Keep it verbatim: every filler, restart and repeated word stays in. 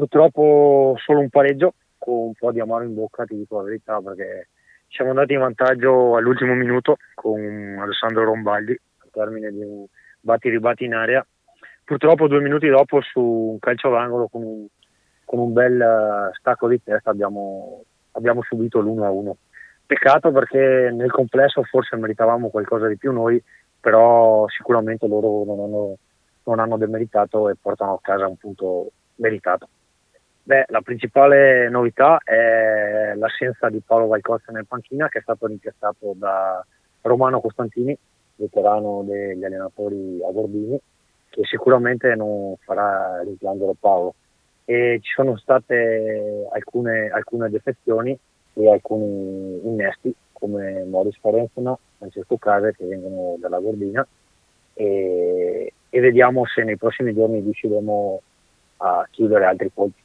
purtroppo solo un pareggio, con un po' di amaro in bocca, ti dico la verità, perché siamo andati in vantaggio all'ultimo minuto con Alessandro Rombaldi al termine di un batti ribatti in area. Purtroppo due minuti dopo su un calcio d'angolo con un, con un bel uh, stacco di testa abbiamo, abbiamo subito l'uno a uno. Peccato, perché nel complesso forse meritavamo qualcosa di più noi, però sicuramente loro non hanno, non hanno demeritato e portano a casa un punto meritato. Beh, la principale novità è l'assenza di Paolo Valcozza nel panchina, che è stato rimpiazzato da Romano Costantini, veterano degli allenatori a Gordini, che sicuramente non farà rimpiangere Paolo. E ci sono state alcune, alcune defezioni e alcuni innesti, come Morris Farenzona, Francesco Case, che vengono dalla Gordina, e, e vediamo se nei prossimi giorni riusciremo a chiudere altri colpi.